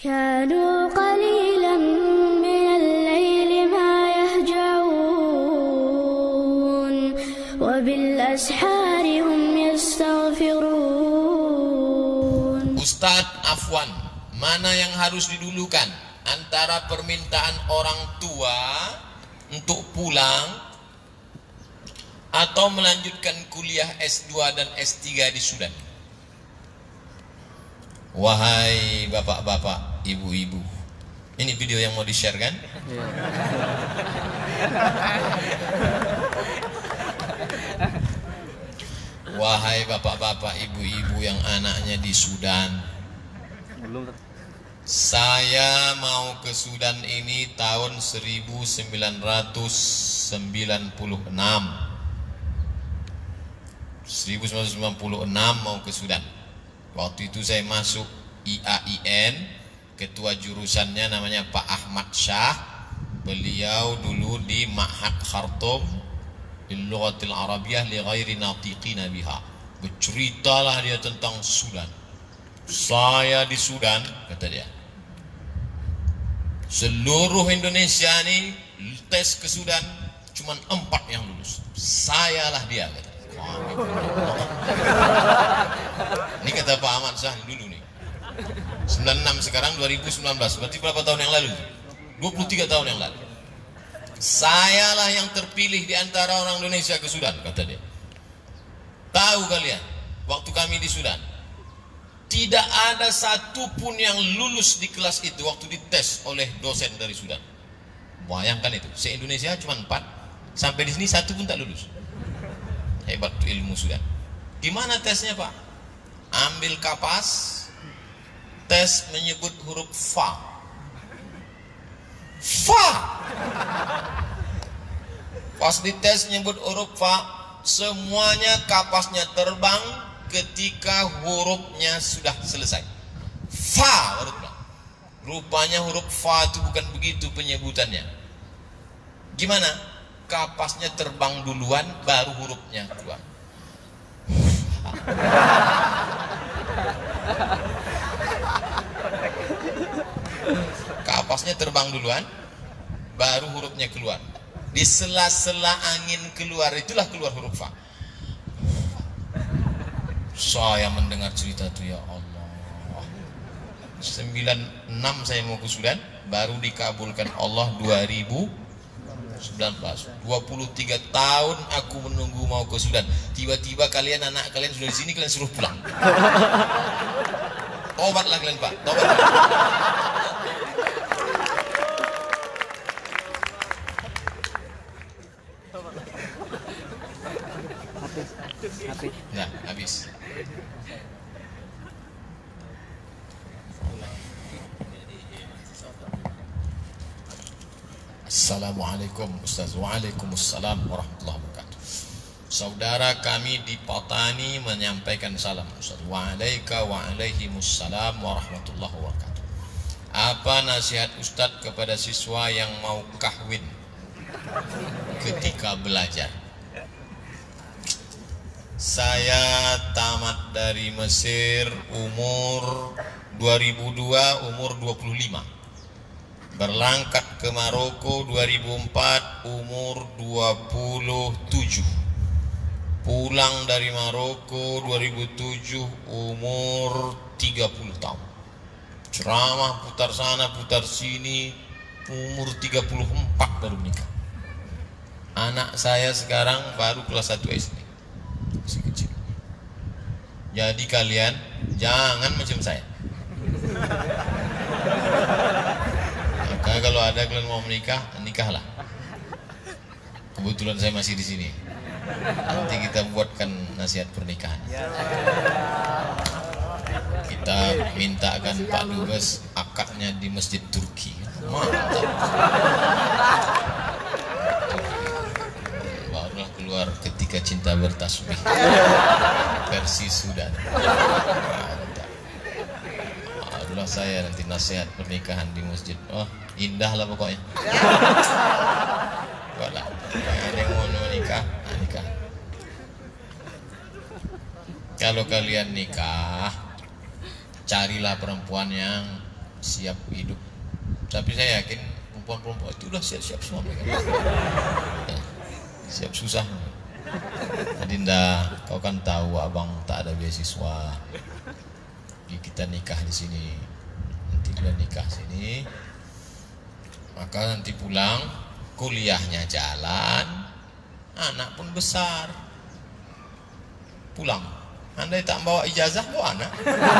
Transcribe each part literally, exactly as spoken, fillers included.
كانوا قليلا من الليل ما يهجعون وبالأسحار هم يستغفرون. Ustadz Afwan, mana yang harus didulukan antara permintaan orang tua untuk pulang atau melanjutkan kuliah S dua dan S tiga di Sudan? Wahai bapak-bapak, ibu-ibu, ini video yang mau di-share kan? Wahai bapak-bapak, ibu-ibu yang anaknya di Sudan, saya mau ke Sudan ini tahun seribu sembilan ratus sembilan puluh enam. seribu sembilan ratus sembilan puluh enam mau ke Sudan. Waktu itu saya masuk I A I N, ketua jurusannya namanya Pak Ahmad Shah. Beliau dulu di Ma'had Khartoum di Lughatil Arabiyah li ghairi natiqina biha. Berceritalah dia tentang Sudan. Saya di Sudan, kata dia, seluruh Indonesia ini tes ke Sudan cuman empat yang lulus. Sayalah dia, kata. Wah, ini kata Pak Ahmad Shah dulu nih. sembilan puluh enam sekarang dua ribu sembilan belas, berarti berapa tahun yang lalu? dua puluh tiga tahun yang lalu. Sayalah yang terpilih di antara orang Indonesia ke Sudan, kata dia. Tahu kalian, waktu kami di Sudan, tidak ada satupun yang lulus di kelas itu waktu dites oleh dosen dari Sudan. Bayangkan itu, se-Indonesia cuma empat, sampai di sini satu pun tak lulus. Hebat ilmu Sudan. Gimana tesnya, Pak? Ambil kapas, tes menyebut huruf fa. Fa. Pas dites menyebut huruf fa, semuanya kapasnya terbang ketika hurufnya sudah selesai. Fa baru terbang. Rupanya huruf fa itu bukan begitu penyebutannya. Gimana? Kapasnya terbang duluan, baru hurufnya keluar. Kapasnya terbang duluan, baru hurufnya keluar. Di sela-sela angin keluar, itulah keluar huruf fa. Saya mendengar cerita itu, ya Allah. sembilan puluh enam saya mau ke Sudan, baru dikabulkan Allah dua ribu sembilan belas. Dua puluh tiga tahun aku menunggu mau ke Sudan. Tiba-tiba kalian, anak kalian sudah di sini, kalian suruh pulang. Tobatlah kalian, Pak. Tobat. Nah, habis. Assalamualaikum Ustaz. Waalaikumsalam warahmatullahi wabarakatuh. Saudara kami di Patani menyampaikan salam Ustaz. Wa'alaika wa'alaihimussalam warahmatullahi wabarakatuh. Apa nasihat Ustaz kepada siswa yang mau kahwin ketika belajar? Saya tamat dari Mesir umur dua ribu dua, umur dua puluh lima. Berangkat ke Maroko dua ribu empat, umur dua puluh tujuh. Pulang dari Maroko dua ribu tujuh, umur tiga puluh tahun. Ceramah putar sana putar sini, umur tiga puluh empat baru nikah. Anak saya sekarang baru kelas satu S D, masih kecil. Jadi kalian jangan macam saya. Maka kalau ada kalian mau menikah, nikahlah. Kebetulan saya masih di sini. Nanti kita buatkan nasihat pernikahan. Kita mintakan Pak Dubes akadnya di Masjid Turki. Mantap. Barulah keluar Ketika Cinta Bertasbih versi Sudan. Mantap. Barulah saya nanti nasihat pernikahan di masjid. Oh, indah lah pokoknya. Buatlah. Ada yang mau nikah, nah nikah. Kalau kalian nikah, carilah perempuan yang siap hidup. Tapi saya yakin perempuan-perempuan itu udah siap-siap semua mereka. Ya, siap susah. Adinda, kau kan tahu abang tak ada beasiswa. Kita nikah di sini. Nanti dia nikah sini. Maka nanti pulang kuliahnya jalan, anak pun besar. Pulang. Andai tak bawa ijazah bawa anak.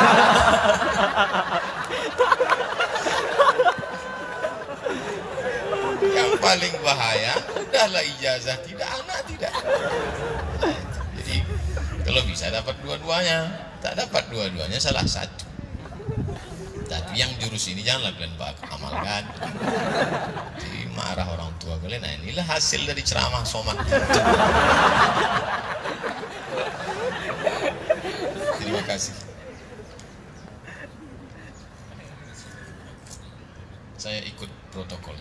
Yang paling bahaya udahlah ijazah tidak, anak tidak. Nah, jadi kalau bisa dapat dua-duanya, tak dapat dua-duanya salah satu. Tapi yang jurus ini janganlah kalian amalkan. Jadi marah orang tua kalian. Nah, inilah hasil dari ceramah Somad. Terima kasih. Saya ikut protokol.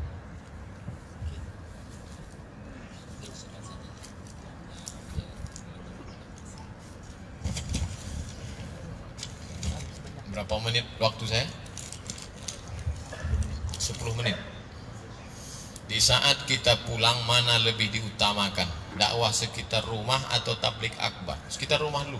Berapa menit waktu saya? sepuluh menit. Di saat kita pulang, mana lebih diutamakan? Dakwah sekitar rumah atau tablik akbar? Sekitar rumah dulu.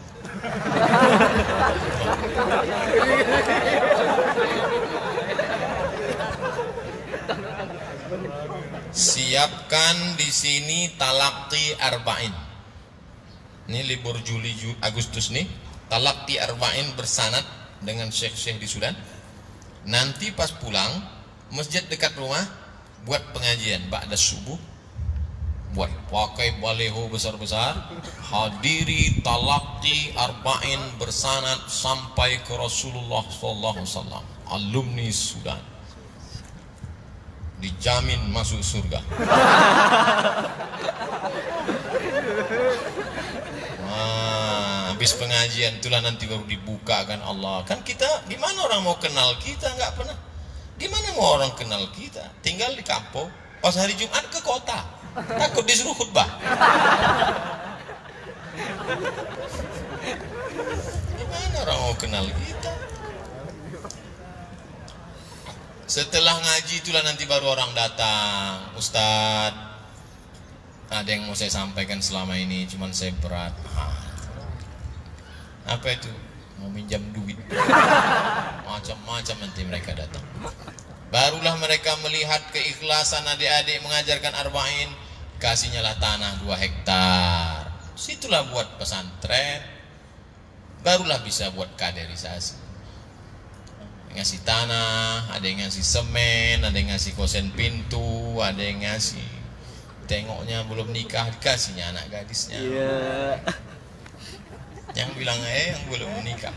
Siapkan di sini talaqti arba'in. Ini libur Juli Agustus nih, talaqti arba'in bersanad dengan syekh-syekh di Sudan. Nanti pas pulang, masjid dekat rumah buat pengajian ba'da subuh, buat pakai baleho besar-besar, hadiri talaqti arba'in bersanad sampai ke Rasulullah sallallahu alaihi wasallam. Alumni Sudan dijamin masuk surga. Nah, habis pengajian itulah nanti baru dibukakan Allah. Kan kita gimana orang mau kenal kita, nggak pernah. Gimana mau orang kenal kita? Tinggal di kampung, pas hari Jumat ke kota, takut disuruh khutbah. Gimana orang mau kenal kita? Setelah ngaji itulah nanti baru orang datang. Ustadz, ada yang mau saya sampaikan selama ini, cuman saya berat. Apa itu? Mau minjam duit. Macam-macam nanti mereka datang. Barulah mereka melihat keikhlasan adik-adik mengajarkan arba'in. Kasihnya tanah dua hektar. Situlah buat pesantren. Barulah bisa buat kaderisasi. Ngasih tanah, ada yang ngasih semen, ada yang ngasih kosen pintu, ada yang ngasih tengoknya belum nikah, dikasihnya anak gadisnya. Yeah. Yang bilang eh yang belum menikah.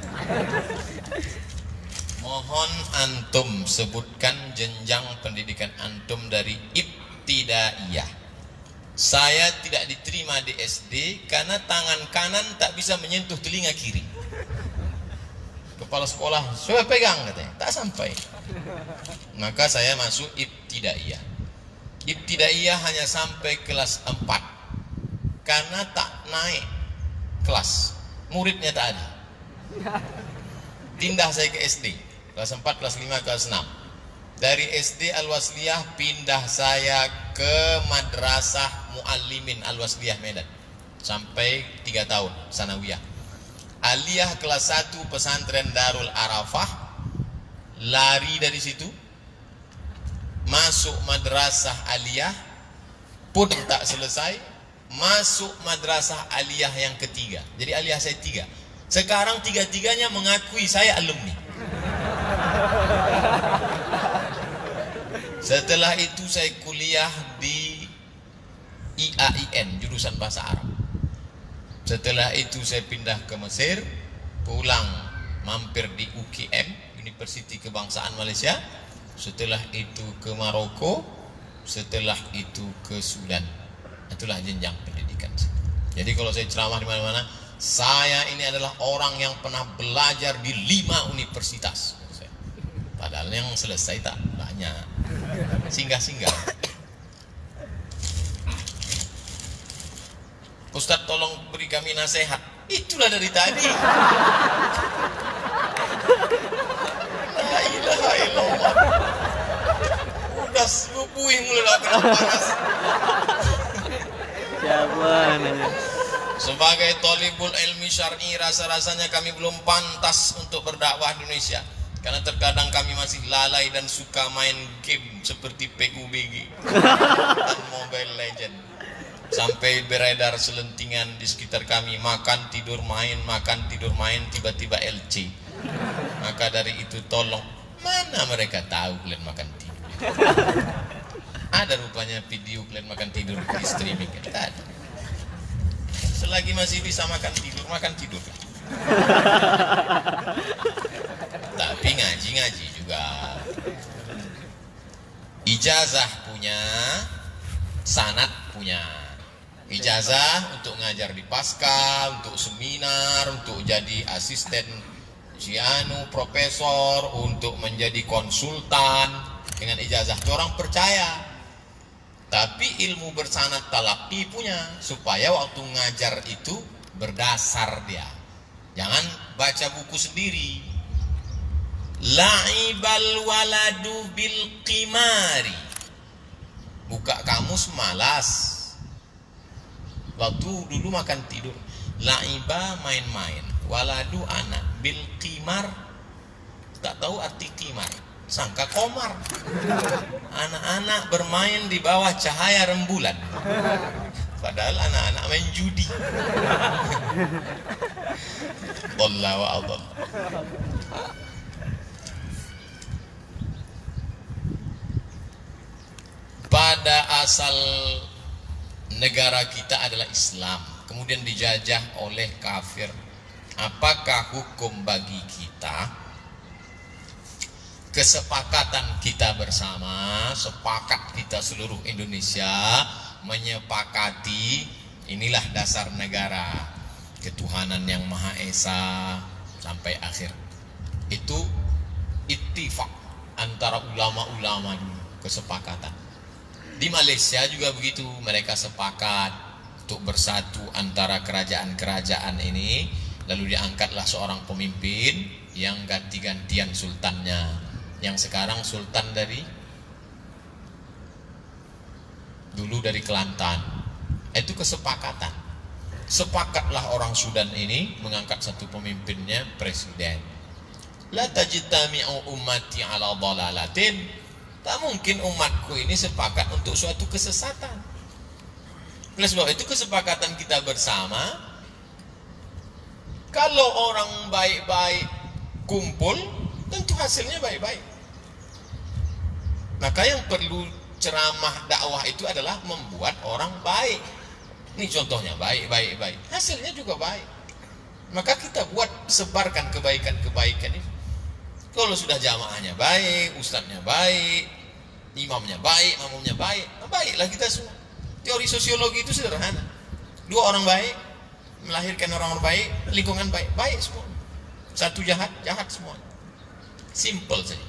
Mohon antum sebutkan jenjang pendidikan antum dari ibtidaiyah. Saya tidak diterima di S D karena tangan kanan tak bisa menyentuh telinga kiri. Kepala sekolah, coba pegang katanya, tak sampai. Maka saya masuk ibtidaiyah. Ibtidaiyah hanya sampai kelas empat karena tak naik kelas, muridnya tak ada. Pindah saya ke S D, kelas empat, kelas lima, kelas enam. Dari S D Al-Wasliyah pindah saya ke Madrasah Muallimin Al-Wasliyah Medan sampai tiga tahun sanawiyah. Aliyah kelas satu pesantren Darul Arafah, lari dari situ masuk madrasah aliyah pun tak selesai, masuk madrasah aliyah yang ketiga. Jadi aliyah saya tiga. Sekarang tiga-tiganya mengakui saya alumni. Setelah itu saya kuliah di I A I N jurusan bahasa Arab. Setelah itu saya pindah ke Mesir, pulang mampir di U K M, Universiti Kebangsaan Malaysia. Setelah itu ke Maroko, setelah itu ke Sudan. Itulah jenjang pendidikan. Jadi kalau saya ceramah di mana-mana, saya ini adalah orang yang pernah belajar di lima universitas. Padahal yang selesai tak banyak, singgah-singgah. Ustadz tolong beri kami nasihat. Itulah dari tadi. La ilaha illallah. Udah bubuih mulai lah kena panas. Siapa nanya? Sebagai thalibul ilmi syar'i, rasa-rasanya kami belum pantas untuk berdakwah di Indonesia. Karena terkadang kami masih lalai dan suka main game seperti P U B G dan Mobile Legend. Sampai beredar selentingan di sekitar kami, makan tidur main, makan tidur main, tiba-tiba L C. Maka dari itu tolong, mana mereka tahu kalian makan tidur? Ada rupanya video kalian makan tidur di streaming, kan? Ada. Selagi masih bisa makan tidur, makan tidur. Tapi ngaji-ngaji juga. Ijazah punya, sanad punya. Ijazah untuk ngajar di Pasca, untuk seminar, untuk jadi asisten sianu, profesor, untuk menjadi konsultan dengan ijazah. Itu orang percaya. Tapi ilmu bersanad talaqi punya, supaya waktu ngajar itu berdasar dia. Jangan baca buku sendiri. La'ibal waladu bil qimari. Buka kamus malas. Waktu dulu makan tidur. La'iba main-main. Waladu anak. Bil qimar. Tak tahu arti qimar. Sangka komar. Anak-anak bermain di bawah cahaya rembulan. Padahal anak-anak main judi. Allah wa Allah. Pada asal negara kita adalah Islam, kemudian dijajah oleh kafir. Apakah hukum bagi kita? Kesepakatan kita bersama, sepakat kita seluruh Indonesia menyepakati, inilah dasar negara, ketuhanan yang Maha Esa sampai akhir. Itu ittifaq antara ulama-ulama dulu, kesepakatan. Di Malaysia juga begitu, mereka sepakat untuk bersatu antara kerajaan-kerajaan ini, lalu diangkatlah seorang pemimpin yang ganti-gantian sultannya. Yang sekarang sultan dari dulu dari Kelantan. Itu kesepakatan. Sepakatlah orang Sudan ini mengangkat satu pemimpinnya presiden. La tajtami'u ummati ala dhalalatin. Tak mungkin umatku ini sepakat untuk suatu kesesatan. Oleh sebab itu kesepakatan kita bersama, kalau orang baik-baik kumpul, tentu hasilnya baik-baik. Maka yang perlu ceramah dakwah itu adalah membuat orang baik. Ini contohnya baik-baik-baik, hasilnya juga baik. Maka kita buat, sebarkan kebaikan-kebaikan ini. Kalau sudah jamaahnya baik, ustadznya baik, imamnya baik, makmumnya baik, nah baiklah kita semua. Teori sosiologi itu sederhana. Dua orang baik melahirkan orang baik, lingkungan baik, baik semua. Satu jahat, jahat semua. Simple saja.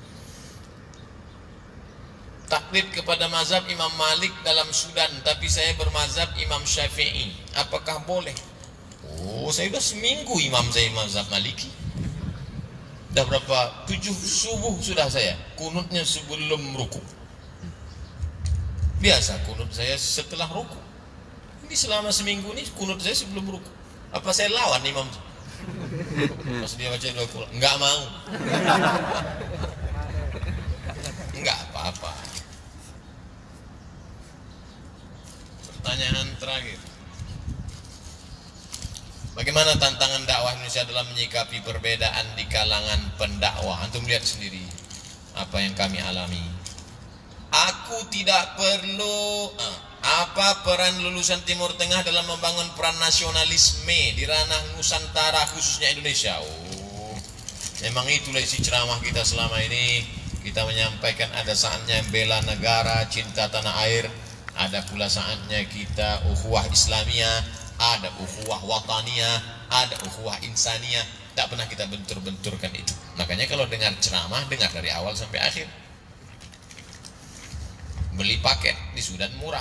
Taklid kepada mazhab Imam Malik dalam Sudan, tapi saya bermazhab Imam Syafi'i. Apakah boleh? Oh, saya sudah seminggu imam saya mazhab Maliki. Dah berapa? Tujuh subuh sudah saya kunutnya sebelum ruku. Biasa kunut saya setelah ruku. Ini selama seminggu ini kunut saya sebelum ruku. Apa saya lawan imam? Pas dia baca dua Quran, enggak mau. Enggak apa-apa. Pertanyaan terakhir. Bagaimana tantangan dakwah Indonesia dalam menyikapi perbedaan di kalangan pendakwah? Antum lihat sendiri apa yang kami alami. Aku tidak perlu apa peran lulusan Timur Tengah dalam membangun peran nasionalisme di ranah Nusantara khususnya Indonesia. Oh, memang itulah isi ceramah kita selama ini. Kita menyampaikan ada saatnya bela negara, cinta tanah air, ada pula saatnya kita ukhuwah Islamiyah, ada ukhuwah wataniyah, ada ukhuwah insaniyah. Tak pernah kita bentur-benturkan itu. Makanya kalau dengar ceramah, dengar dari awal sampai akhir. Beli paket di Sudan murah.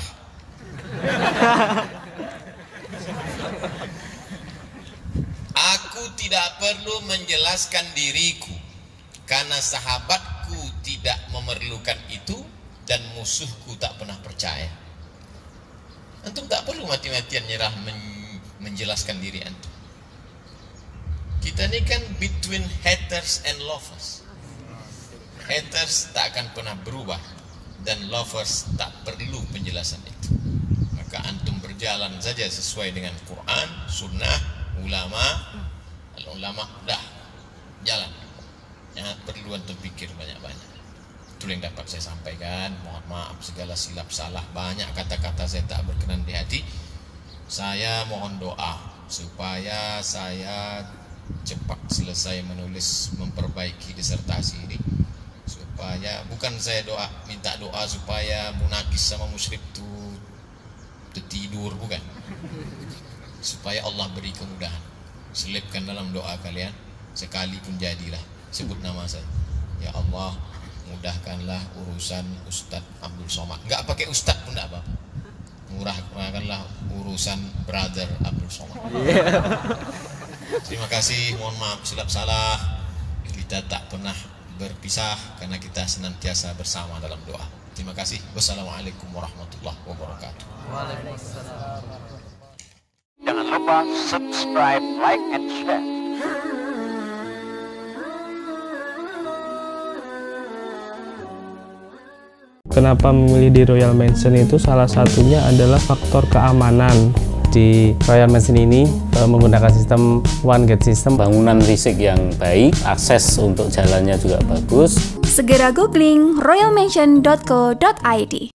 Aku tidak perlu menjelaskan diriku, karena sahabat musuhku tak pernah percaya. Antum tak perlu mati-matian nyerah men- menjelaskan diri antum. Kita ini kan between haters and lovers. Haters tak akan pernah berubah, dan lovers tak perlu penjelasan itu. Maka antum berjalan saja sesuai dengan Quran, Sunnah, ulama. Kalau ulama dah jalan, jangan perlu antum pikir banyak-banyak. Itu yang dapat saya sampaikan. Mohon maaf segala silap salah, banyak kata-kata saya tak berkenan di hati. Saya mohon doa supaya saya cepat selesai menulis, memperbaiki disertasi ini, supaya bukan saya doa minta doa supaya munakis sama musyrik itu tertidur, bukan, supaya Allah beri kemudahan. Selipkan dalam doa kalian, sekali pun jadilah, sebut nama saya, ya Allah mudahkanlah urusan Ustadz Abdul Somad. Enggak pakai Ustadz pun enggak apa-apa, murahkanlah urusan brother Abdul Somad. Terima kasih, mohon maaf silap salah. Kita tak pernah berpisah karena kita senantiasa bersama dalam doa. Terima kasih. Wassalamualaikum warahmatullahi wabarakatuh. Waalaikumsalam. Jangan lupa subscribe, like, and share. Kenapa memilih di Royal Mansion itu salah satunya adalah faktor keamanan. Di Royal Mansion ini e, menggunakan sistem one gate system, bangunan risik yang baik, akses untuk jalannya juga bagus. Segera googling royal mansion dot co dot i d.